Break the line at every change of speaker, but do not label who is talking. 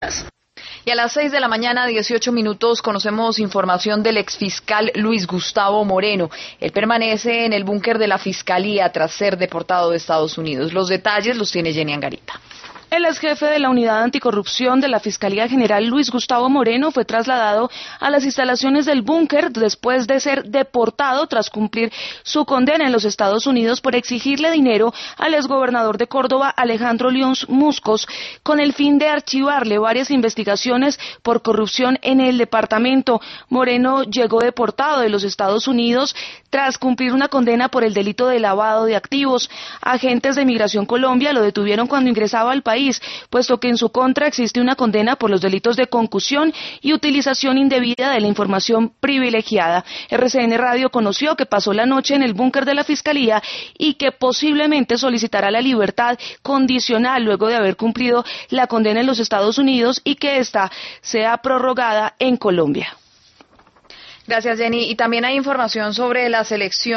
Y a las 6 de la mañana, 18 minutos, conocemos información del exfiscal Luis Gustavo Moreno. Él permanece en el búnker de la Fiscalía tras ser deportado de Estados Unidos. Los detalles los tiene Jenny Angarita.
El exjefe de la Unidad Anticorrupción de la Fiscalía General, Luis Gustavo Moreno, fue trasladado a las instalaciones del búnker después de ser deportado tras cumplir su condena en los Estados Unidos por exigirle dinero al exgobernador de Córdoba, Alejandro León Muscos, con el fin de archivarle varias investigaciones por corrupción en el departamento. Moreno llegó deportado de los Estados Unidos tras cumplir una condena por el delito de lavado de activos. Agentes de Migración Colombia lo detuvieron cuando ingresaba al país, puesto que en su contra existe una condena por los delitos de concusión y utilización indebida de la información privilegiada. RCN Radio conoció que pasó la noche en el búnker de la Fiscalía y que posiblemente solicitará la libertad condicional luego de haber cumplido la condena en los Estados Unidos y que ésta sea prorrogada en Colombia.
Gracias, Jenny. Y también hay información sobre la selección